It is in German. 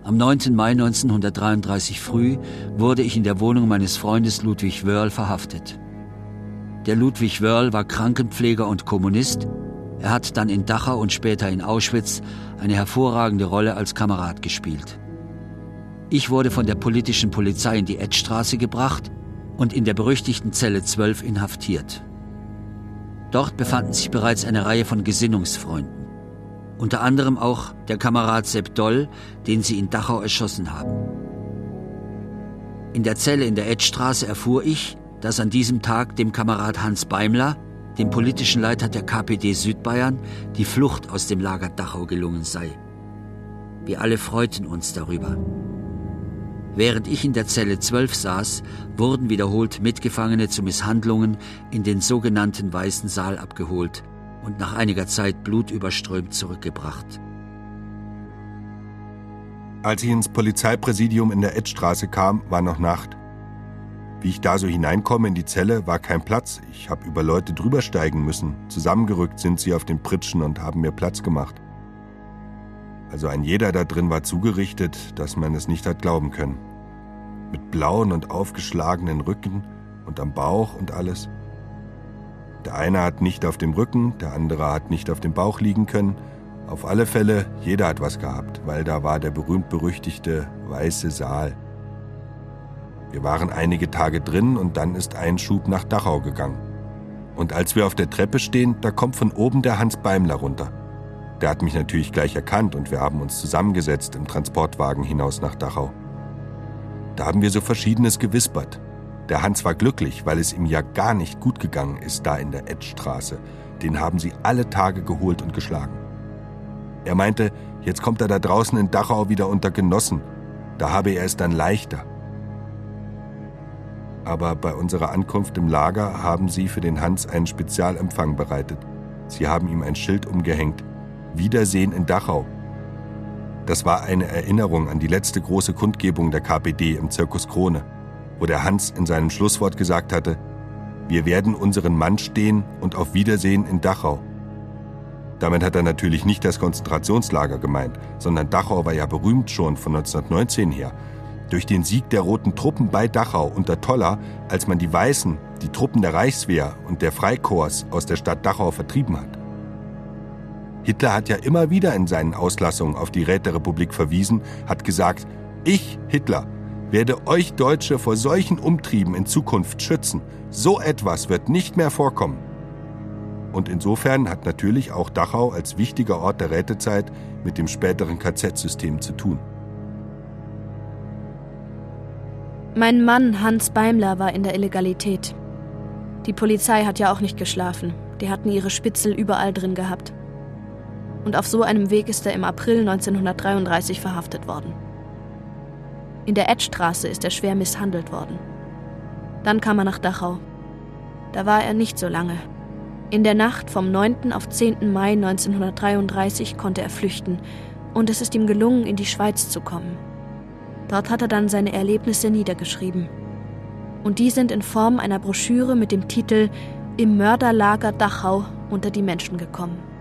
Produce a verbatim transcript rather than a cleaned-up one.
Am neunten Mai neunzehnhundertdreiunddreißig früh wurde ich in der Wohnung meines Freundes Ludwig Wörl verhaftet. Der Ludwig Wörl war Krankenpfleger und Kommunist. Er hat dann in Dachau und später in Auschwitz eine hervorragende Rolle als Kamerad gespielt. Ich wurde von der politischen Polizei in die Edtstraße gebracht und in der berüchtigten Zelle zwölf inhaftiert. Dort befanden sich bereits eine Reihe von Gesinnungsfreunden. Unter anderem auch der Kamerad Sepp Doll, den sie in Dachau erschossen haben. In der Zelle in der Edtstraße erfuhr ich, dass an diesem Tag dem Kamerad Hans Beimler, dem politischen Leiter der K P D Südbayern, die Flucht aus dem Lager Dachau gelungen sei. Wir alle freuten uns darüber. Während ich in der Zelle zwölf saß, wurden wiederholt Mitgefangene zu Misshandlungen in den sogenannten Weißen Saal abgeholt und nach einiger Zeit blutüberströmt zurückgebracht. Als ich ins Polizeipräsidium in der Edtstraße kam, war noch Nacht. Wie ich da so hineinkomme in die Zelle, war kein Platz. Ich habe über Leute drübersteigen müssen. Zusammengerückt sind sie auf den Pritschen und haben mir Platz gemacht. Also ein jeder da drin war zugerichtet, dass man es nicht hat glauben können. Mit blauen und aufgeschlagenen Rücken und am Bauch und alles. Der eine hat nicht auf dem Rücken, der andere hat nicht auf dem Bauch liegen können. Auf alle Fälle, jeder hat was gehabt, weil da war der berühmt-berüchtigte Weiße Saal. Wir waren einige Tage drin und dann ist ein Schub nach Dachau gegangen. Und als wir auf der Treppe stehen, da kommt von oben der Hans Beimler runter. Der hat mich natürlich gleich erkannt und wir haben uns zusammengesetzt im Transportwagen hinaus nach Dachau. Da haben wir so Verschiedenes gewispert. Der Hans war glücklich, weil es ihm ja gar nicht gut gegangen ist da in der Edtstraße. Den haben sie alle Tage geholt und geschlagen. Er meinte, jetzt kommt er da draußen in Dachau wieder unter Genossen. Da habe er es dann leichter. Aber bei unserer Ankunft im Lager haben sie für den Hans einen Spezialempfang bereitet. Sie haben ihm ein Schild umgehängt. Wiedersehen in Dachau. Das war eine Erinnerung an die letzte große Kundgebung der K P D im Zirkus Krone, wo der Hans in seinem Schlusswort gesagt hatte, wir werden unseren Mann stehen und auf Wiedersehen in Dachau. Damit hat er natürlich nicht das Konzentrationslager gemeint, sondern Dachau war ja berühmt schon von neunzehnhundertneunzehn her. Durch den Sieg der Roten Truppen bei Dachau unter Toller, als man die Weißen, die Truppen der Reichswehr und der Freikorps aus der Stadt Dachau vertrieben hat. Hitler hat ja immer wieder in seinen Auslassungen auf die Räterepublik verwiesen, hat gesagt, ich, Hitler, werde euch Deutsche vor solchen Umtrieben in Zukunft schützen. So etwas wird nicht mehr vorkommen. Und insofern hat natürlich auch Dachau als wichtiger Ort der Rätezeit mit dem späteren K Z-System zu tun. Mein Mann Hans Beimler war in der Illegalität. Die Polizei hat ja auch nicht geschlafen. Die hatten ihre Spitzel überall drin gehabt. Und auf so einem Weg ist er im April neunzehnhundertdreiunddreißig verhaftet worden. In der Edtstraße ist er schwer misshandelt worden. Dann kam er nach Dachau. Da war er nicht so lange. In der Nacht vom neunten auf zehnten Mai neunzehnhundertdreiunddreißig konnte er flüchten und es ist ihm gelungen, in die Schweiz zu kommen. Dort hat er dann seine Erlebnisse niedergeschrieben. Und die sind in Form einer Broschüre mit dem Titel »Im Mörderlager Dachau« unter die Menschen gekommen.